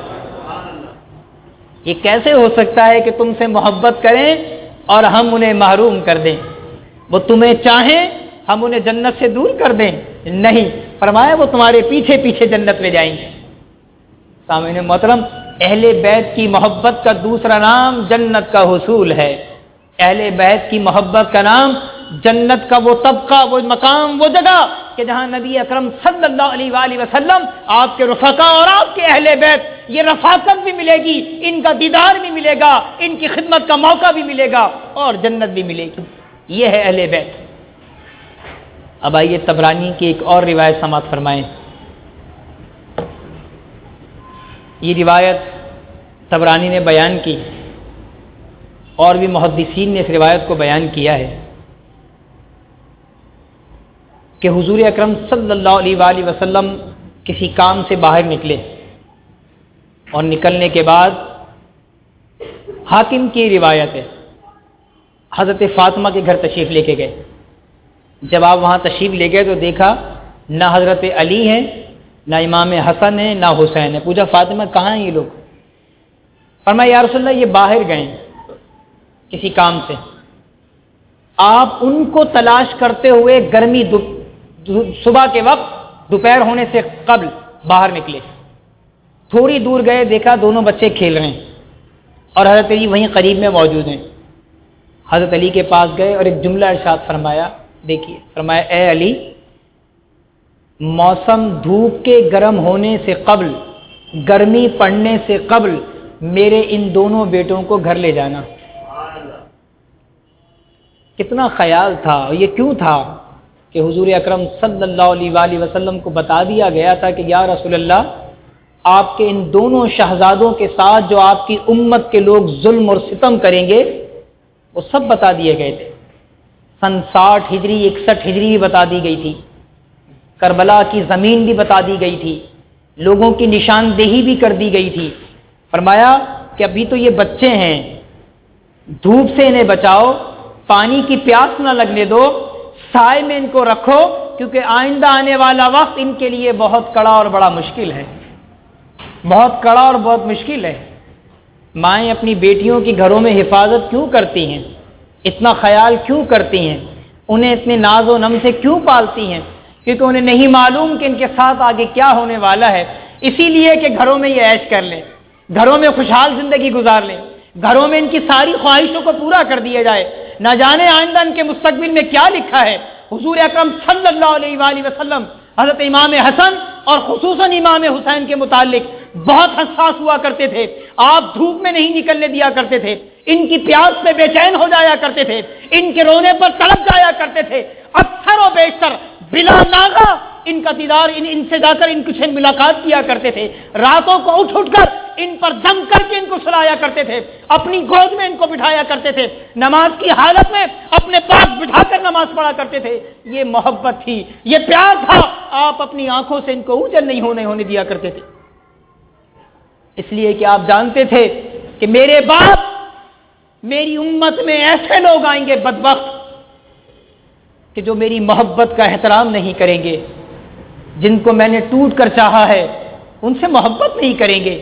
[SPEAKER 1] یہ کیسے ہو سکتا ہے کہ تم سے محبت کریں اور ہم انہیں محروم کر دیں؟ وہ تمہیں چاہیں ہم انہیں جنت سے دور کر دیں؟ نہیں، فرمایا وہ تمہارے پیچھے پیچھے جنت میں جائیں گے۔ سامعین محترم، اہل بیت کی محبت کا دوسرا نام جنت کا حصول ہے۔ اہل بیت کی محبت کا نام جنت کا وہ طبقہ، وہ مقام، وہ جگہ کہ جہاں نبی اکرم صلی اللہ علیہ وآلہ وسلم، آپ کے رفقا اور آپ کے اہل بیت، یہ رفاقت بھی ملے گی، ان کا دیدار بھی ملے گا، ان کی خدمت کا موقع بھی ملے گا اور جنت بھی ملے گی۔ یہ ہے اہل بیت۔ اب آئیے طبرانی کی ایک اور روایت سماعت فرمائیں۔ یہ روایت طبرانی نے بیان کی اور بھی محدثین نے اس روایت کو بیان کیا ہے کہ حضور اکرم صلی اللہ علیہ وآلہ وسلم کسی کام سے باہر نکلے اور نکلنے کے بعد حاکم کی روایت ہے، حضرت فاطمہ کے گھر تشریف لے کے گئے۔ جب آپ وہاں تشریف لے گئے تو دیکھا نہ حضرت علی ہیں، نہ امام حسن ہیں، نہ حسین ہے۔ پوچھا فاطمہ کہاں ہیں یہ لوگ؟ فرمایا یا رسول اللہ یہ باہر گئے کسی کام سے۔ آپ ان کو تلاش کرتے ہوئے گرمی صبح کے وقت دوپہر ہونے سے قبل باہر نکلے، تھوڑی دور گئے، دیکھا دونوں بچے کھیل رہے ہیں اور حضرت علی وہیں قریب میں موجود ہیں۔ حضرت علی کے پاس گئے اور ایک جملہ ارشاد فرمایا، دیکھیے، فرمایا اے علی، موسم دھوپ کے گرم ہونے سے قبل، گرمی پڑنے سے قبل میرے ان دونوں بیٹوں کو گھر لے جانا۔ کتنا خیال تھا، اور یہ کیوں تھا کہ حضور اکرم صلی اللہ علیہ وآلہ وسلم کو بتا دیا گیا تھا کہ یا رسول اللہ آپ کے ان دونوں شہزادوں کے ساتھ جو آپ کی امت کے لوگ ظلم اور ستم کریں گے وہ سب بتا دیے گئے تھے۔ سن 60 ہجری 61 ہجری بھی بتا دی گئی تھی، کربلا کی زمین بھی بتا دی گئی تھی، لوگوں کی نشاندہی بھی کر دی گئی تھی۔ فرمایا کہ ابھی تو یہ بچے ہیں، دھوپ سے انہیں بچاؤ، پانی کی پیاس نہ لگنے دو، سائے میں ان کو رکھو، کیونکہ آئندہ آنے والا وقت ان کے لیے بہت کڑا اور بڑا مشکل ہے، بہت کڑا اور بہت مشکل ہے۔ مائیں اپنی بیٹیوں کی گھروں میں حفاظت کیوں کرتی ہیں؟ اتنا خیال کیوں کرتی ہیں؟ انہیں اتنے ناز و نم سے کیوں پالتی ہیں؟ کیونکہ انہیں نہیں معلوم کہ ان کے ساتھ آگے کیا ہونے والا ہے۔ اسی لیے کہ گھروں میں یہ عیش کر لیں، گھروں میں خوشحال زندگی گزار لیں، گھروں میں ان کی ساری خواہشوں کو پورا کر دیا جائے، نہ جانے آئندہ ان کے مستقبل میں کیا لکھا ہے۔ حضور اکرم صلی اللہ علیہ وآلہ وسلم حضرت امام حسن اور خصوصاً امام حسین کے متعلق بہت حساس ہوا کرتے تھے۔ آپ دھوپ میں نہیں نکلنے دیا کرتے تھے، ان کی پیاس پہ بے چین ہو جایا کرتے تھے، ان کے رونے پر تڑپ جایا کرتے تھے۔ اکثر و بیشتر بلا ناغہ ان کا دیدار، ان سے جا کر ان سے ملاقات کیا کرتے تھے، راتوں کو اٹھ اٹھ کر ان پر دم کر کے ان کو سلایا کرتے تھے، اپنی گود میں ان کو بٹھایا کرتے تھے، نماز کی حالت میں اپنے پاس بٹھا کر نماز پڑھا کرتے تھے۔ یہ محبت تھی، یہ پیار تھا، آپ اپنی آنکھوں سے ان کو اوجھل نہیں ہونے دیا کرتے تھے، اس لیے کہ آپ جانتے تھے کہ میرے بعد میری امت میں ایسے لوگ آئیں گے بدبخت کہ جو میری محبت کا احترام نہیں کریں گے، جن کو میں نے ٹوٹ کر چاہا ہے ان سے محبت نہیں کریں گے،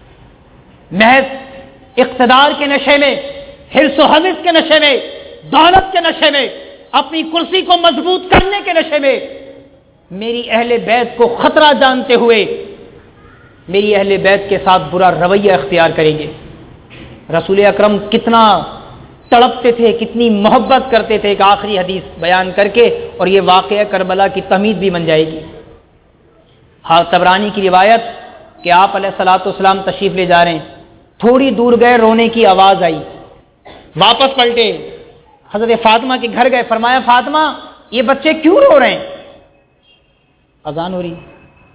[SPEAKER 1] محض اقتدار کے نشے میں، حرص و حوث کے نشے میں، دولت کے نشے میں، اپنی کرسی کو مضبوط کرنے کے نشے میں میری اہل بیت کو خطرہ جانتے ہوئے میری اہل بیت کے ساتھ برا رویہ اختیار کریں گے۔ رسول اکرم کتنا تڑپتے تھے، کتنی محبت کرتے تھے، ایک آخری حدیث بیان کر کے اور یہ واقعہ کربلا کی تمہید بھی بن جائے گی۔ طبرانی کی روایت کہ آپ علیہ الصلوۃ والسلام تشریف لے جا رہے ہیں، تھوڑی دور گئے، رونے کی آواز آئی، واپس پلٹے، حضرت فاطمہ کے گھر گئے، فرمایا فاطمہ یہ بچے کیوں رو رہے ہیں؟ اذان ہو رہی،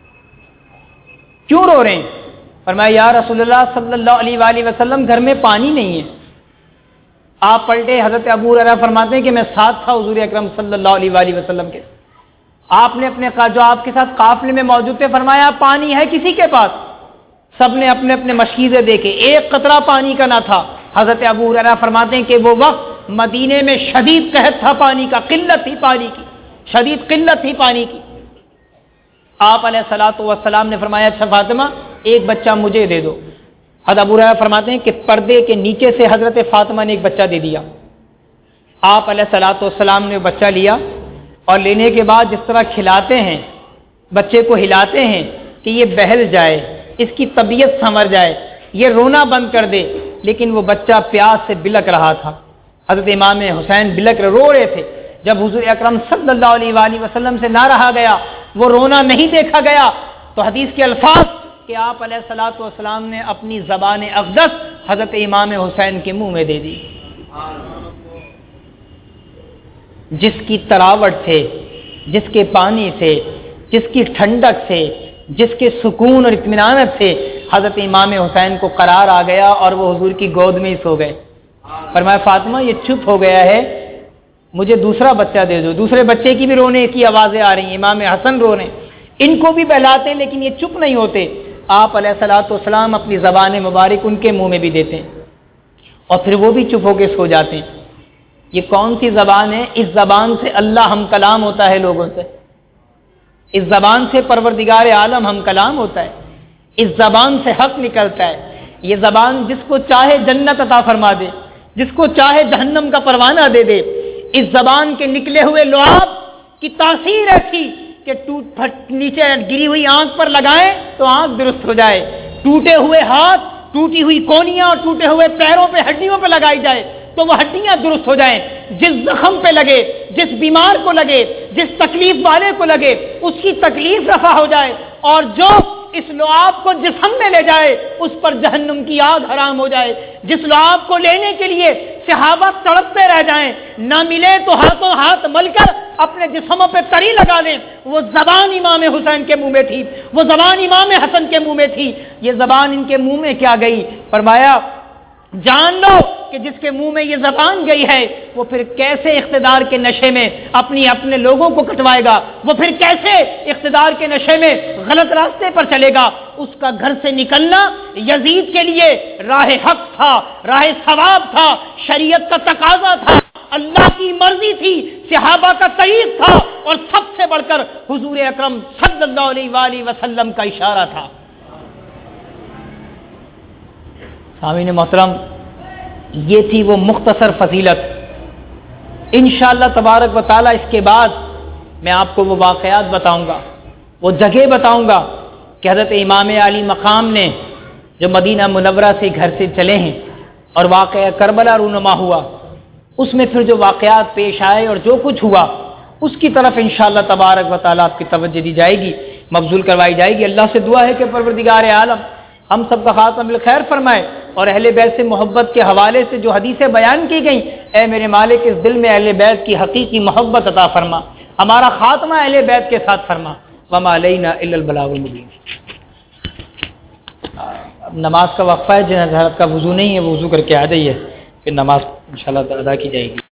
[SPEAKER 1] کیوں رو رہے ہیں؟ فرمایا یا رسول اللہ صلی اللہ علیہ وآلہ وسلم گھر میں پانی نہیں ہے۔ آپ پلٹے، حضرت ابو ہریرہ فرماتے ہیں کہ میں ساتھ تھا حضور اکرم صلی اللہ علیہ وآلہ وسلم کے. آپ نے اپنے جو آپ کے ساتھ قافلے میں موجود تھے فرمایا پانی ہے کسی کے پاس؟ سب نے اپنے اپنے مشکیزیں دیکھے، ایک قطرہ پانی کا نہ تھا. حضرت ابو ہریرہ فرماتے ہیں کہ وہ وقت مدینے میں شدید قحط تھا، پانی کا قلت تھی، پانی کی شدید قلت تھی پانی کی. آپ علیہ الصلوۃ والسلام نے فرمایا اچھا فاطمہ ایک بچہ مجھے دے دو. حضرت ابو ہریرہ فرماتے ہیں کہ پردے کے نیچے سے حضرت فاطمہ نے ایک بچہ دے دیا. آپ علیہ الصلوۃ والسلام نے بچہ لیا اور لینے کے بعد جس طرح کھلاتے ہیں، بچے کو ہلاتے ہیں کہ یہ بہل جائے، اس کی طبیعت سنور جائے، یہ رونا بند کر دے، لیکن وہ بچہ پیاس سے بلک رہا تھا. حضرت امام حسین رو رہے تھے. جب حضور اکرم صلی اللہ علیہ وآلہ وسلم سے نہ رہا گیا، وہ رونا نہیں دیکھا گیا، تو حدیث کے الفاظ کہ آپ علیہ الصلوۃ والسلام نے اپنی زبان اقدس حضرت امام حسین کے منہ میں دے دی. جس کی تراوٹ سے، جس کے پانی سے، جس کی ٹھنڈک سے، جس کے سکون اور اطمینانت سے حضرت امام حسین کو قرار آ گیا اور وہ حضور کی گود میں ہی سو گئے. فرمایا فاطمہ یہ چپ ہو گیا ہے، مجھے دوسرا بچہ دے دو. دوسرے بچے کی بھی رونے کی آوازیں آ رہی ہیں، امام حسن رو رہے ہیں، ان کو بھی بہلاتے ہیں لیکن یہ چپ نہیں ہوتے. آپ علیہ الصلوۃ والسلام اپنی زبان مبارک ان کے منہ میں بھی دیتے ہیں اور پھر وہ بھی چپ ہو کے سو جاتے ہیں. یہ کون سی زبان ہے؟ اس زبان سے اللہ ہم کلام ہوتا ہے لوگوں سے، اس زبان سے پروردگار عالم ہم کلام ہوتا ہے، اس زبان سے حق نکلتا ہے. یہ زبان جس کو چاہے جنت عطا فرما دے، جس کو چاہے جہنم کا پروانہ دے دے. اس زبان کے نکلے ہوئے لعاب کی تاثیر ایسی کہ ٹوٹ پھٹ نیچے گری ہوئی آنکھ پر لگائیں تو آنکھ درست ہو جائے، ٹوٹے ہوئے ہاتھ، ٹوٹی ہوئی کونیاں اور ٹوٹے ہوئے پیروں پہ ہڈیوں پہ لگائی جائے تو وہ ہڈیاں درست ہو جائیں. جس زخم پہ لگے، جس بیمار کو لگے، جس تکلیف والے کو لگے، اس کی تکلیف رفع ہو جائے، اور جو اس لعاب کو جسم میں لے جائے اس پر جہنم کی آگ حرام ہو جائے. جس لعاب کو لینے کے لیے صحابہ تڑپتے رہ جائیں، نہ ملے تو ہاتھوں ہاتھ مل کر اپنے جسموں پہ تری لگا لیں. وہ زبان امام حسین کے منہ میں تھی، وہ زبان امام حسن کے منہ میں تھی. یہ زبان ان کے منہ میں کیا گئی؟ فرمایا جان لو کہ جس کے منہ میں یہ زبان گئی ہے وہ پھر کیسے اقتدار کے نشے میں اپنے لوگوں کو کٹوائے گا، وہ پھر کیسے اقتدار کے نشے میں غلط راستے پر چلے گا. اس کا گھر سے نکلنا یزید کے لیے راہ حق تھا، راہ ثواب تھا، شریعت کا تقاضا تھا، اللہ کی مرضی تھی، صحابہ کا طریق تھا، اور سب سے بڑھ کر حضور اکرم صلی اللہ علیہ وآلہ وسلم کا اشارہ تھا. سامعین محترم، یہ تھی وہ مختصر فضیلت. انشاءاللہ تبارک و تعالی اس کے بعد میں آپ کو وہ واقعات بتاؤں گا، وہ جگہ بتاؤں گا کہ حضرت امام علی مقام نے جو مدینہ منورہ سے گھر سے چلے ہیں اور واقعہ کربلا رونما ہوا، اس میں پھر جو واقعات پیش آئے اور جو کچھ ہوا اس کی طرف انشاءاللہ تبارک و تعالی آپ کی توجہ دی جائے گی، مبذول کروائی جائے گی. اللہ سے دعا ہے کہ پروردگار عالم ہم سب کا خاتمہ بالخیر فرمائے، اور اہل بیت سے محبت کے حوالے سے جو حدیثیں بیان کی گئیں، اے میرے مالک اس دل میں اہل بیت کی حقیقی محبت عطا فرما، ہمارا خاتمہ اہل بیت کے ساتھ فرما. وما علینا الا البلاغ المبین. اب نماز کا وقفہ ہے، جن حضرات کا وضو نہیں ہے وہ وضو کر کے آ جائیے، پھر نماز انشاءاللہ ادا کی جائے گی.